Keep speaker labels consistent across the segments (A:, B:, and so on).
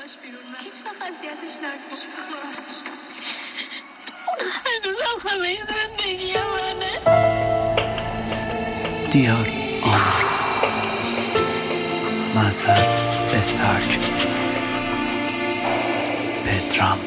A: ازش بیرون و هیچ وقت اذیتش نکنی. راحتش اون هنوزم همه زندگی منه.
B: دیار آمار مذهب استارک پدرام.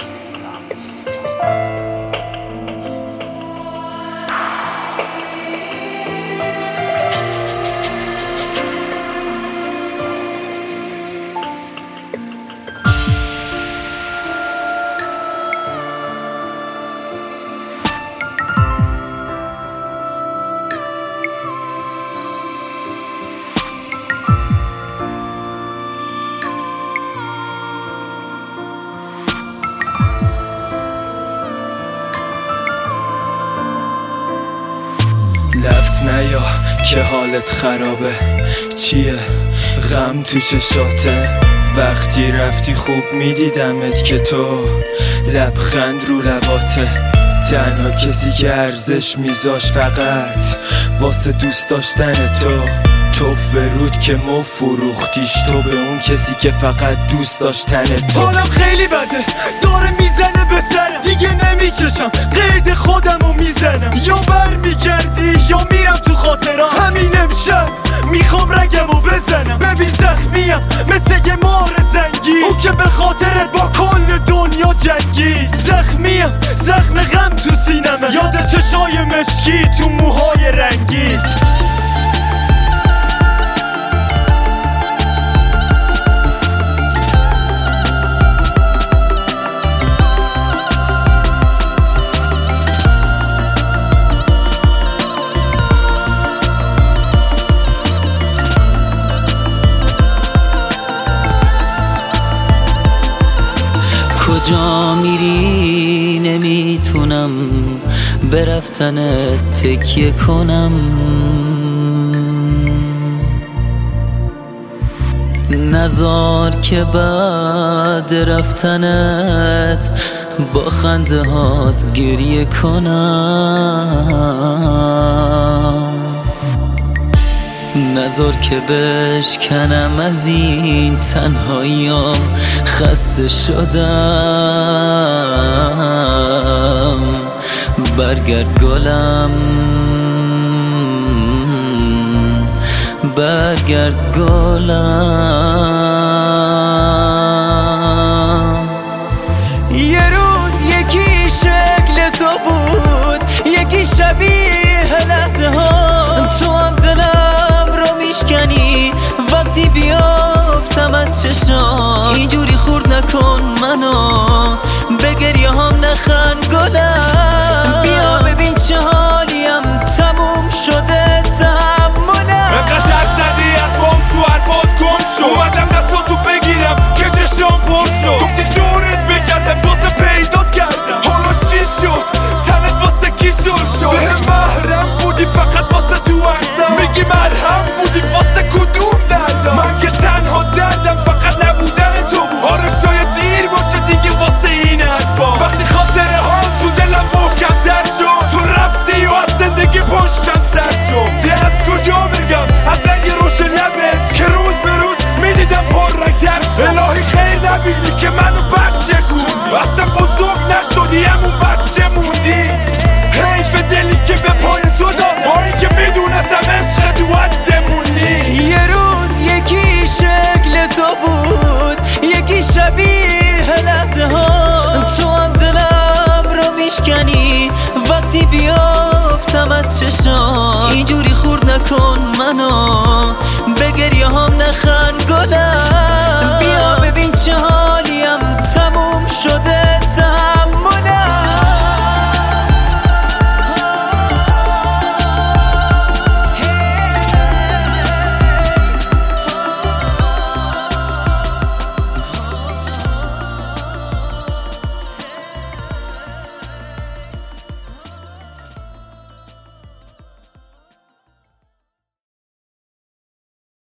C: لفظ نیا که حالت خرابه، چیه غم تو چشاته؟ وقتی رفتی خوب میدیدمت که تو لبخند رو لباته. تنها کسی که ارزش میذاش فقط واسه دوست داشتن توف به رود که مو فروختیش تو به اون کسی که فقط دوست داشتن تو. حالم خیلی بده داره میزنه به سرم، دیگه نمیکشم قید خودمو میزنم. یا بر میگردی یا میرم تو خاطرات، همین امشب میخوام رگمو بزنم. ببین زخمیم مثل یه مار زنگی، او که به خاطرت با کل دنیا جنگید. زخمیم زخم غم تو سینمه، یاد چشای مشکی تو موهای رنگید.
D: کجا میری نمیتونم به رفتنت تکیه کنم. نذار که بعد رفتنت با خنده هات گریه کنم. نذار که بشکنم از این تنهاییام، خسته شدم. برگرد گلم برگرد گلم.
E: یه روز یکی شکل تو بود، یکی شبیه لحظه ها.
D: تو هم دلم رو میشکنی وقتی بیافتم از چشام. اینجوری خورد نکن منو، به گریه هم نخند گلم. بیا ببین چه حالیم، تموم شده تحملم.
C: انقدر زدی حرفام تو حرفات گم شد، اومدم دستاتو بگیرم که چشام پر شد. گفتی دورت بگردم دوست پیدات کردم، حالا چی شد؟ تنت واسه کی شل شد؟ به محرم بودی فقط واسه تو عکسم، میگی مرهم بودی واسه کدوم دردم؟ من که تنها دردم فقط نبودن تو بود. آره شاید دیر باشه دیگه واسه این حرفا، وقتی خاطره ها تو دلم محکم تر شد. تو رفتی و از زندگی پشتم سر شد. ده از کجا بگم از رنگ روش لبت که روز به روز میدیدم پر رنگ تر شد. الهی خیر نبینی که منو بچه کوندی، اصلا بزرگ نشدی همون بچه موندی. حیف دلی که به پای تو داد، با این که میدونستم عشق تو عدمونی.
E: یه روز یکی شکل تو بود، یکی شبیه لحظه ها.
D: تو هم دلم رو میشکنی وقتی بیافتم از چشام. اینجوری خورد نکن منو، به گریه هم نخند گلم.
E: بیا ببین چه حالیم، تموم شده